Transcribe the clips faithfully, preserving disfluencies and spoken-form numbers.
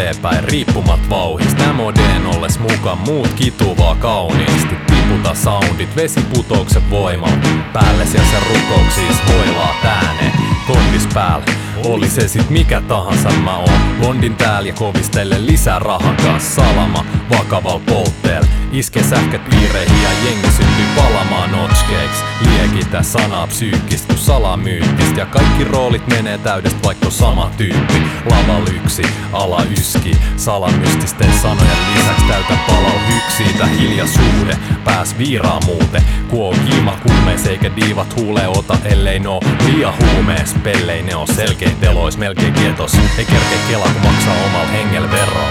eteenpäin riippumat vauhista. M O D:n olles mukaan muut kituvaa kauniisti. Tiputa soundit vesiputouksen voimalla. Päälle siellä sen rukouksis hoilaa ääneen. Kondis päällä, oli se sit mikä tahansa mä oon. Londin täällä ja kovistelle lisää rahan kanssa. Salama vakaval poltteel. Iske sähkät piireihin ja jengi syntyy palamaan notchkeiks. Liekitä sanaa psyykkistä kun salamyyttistä. Ja kaikki roolit menee täydestä vaikka sama tyyppi. Laval yksi, ala yski. Salamystisten sanojen lisäks täytä palal hyksiitä hiljaisuuden. Pääs viiraa muuten. Ku on kiima kuumeis eikä diivat huulee ota ellei noo liian huumees. Pellei ne on selkein telois melkein kietos. Ei kerkeä kela kun maksaa omal hengel veroa.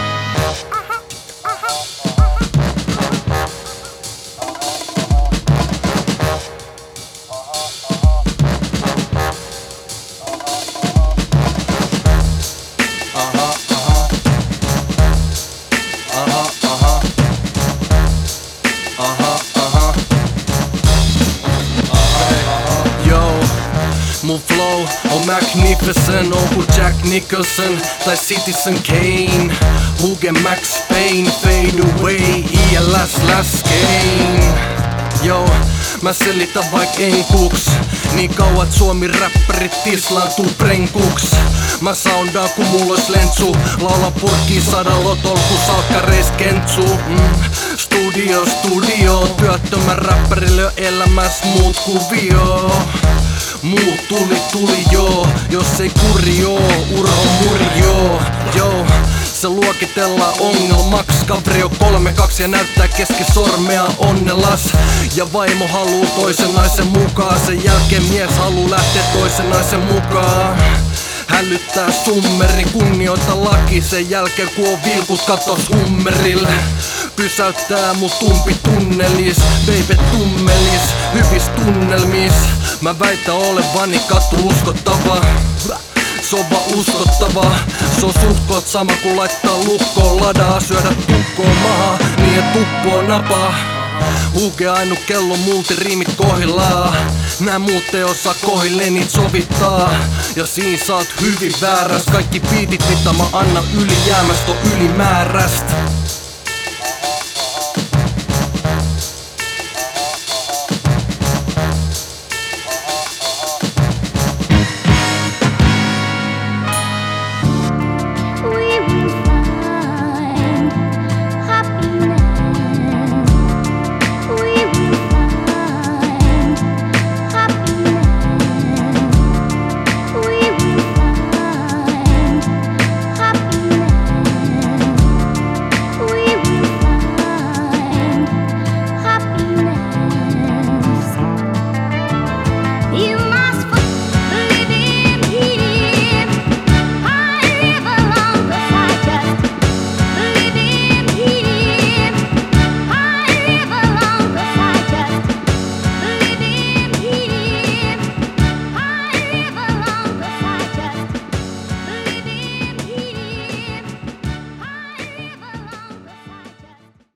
Mun flow on magnificent, on ku Jack Nicholson tai Citizen Kane. Huge Max Payne, fade away, I L S läskein. Yo, mä selitän vaik enkuks, niin kauan Suomi räppärit tislaantuu prenkuks. Mä soundaan ku mulla ois lentsu, laulan purkkiin sadan lotol ku salkkareis kentsu. mm. Studio, studio, työttömän räppärille on elämäs muut kuvio. Muut tuli, tuli joo, jos ei kuri oo, Urho muri joo, joo. Se luokitellaan ongelmaks, kaveri on kolme kaksi ja näyttää keskisormea onnelas. Ja vaimo haluu toisen naisen mukaan, sen jälkeen mies haluu lähteä toisen naisen mukaan. Hälyttää summeri, kunnioita laki, sen jälkeen kun on vilkut katos hummerille. Pysäyttää mut tumpi tunnelis, baby tummelis, hyvis tunnelmis. Mä väitän olevani katu uskottava. Se on vaan uskottava. Se on suhkoot sama kun laittaa lukkoon ladaa. Syödä tukkoon maha, niin et tuppoo napaa. Huuke ainut kello multi riimit kohillaan. Nää muut ei osaa kohille niit sovittaa. Ja siinä saat hyvin vääräs. Kaikki beatit mitä mä annan ylijäämästä on ylimäärästä.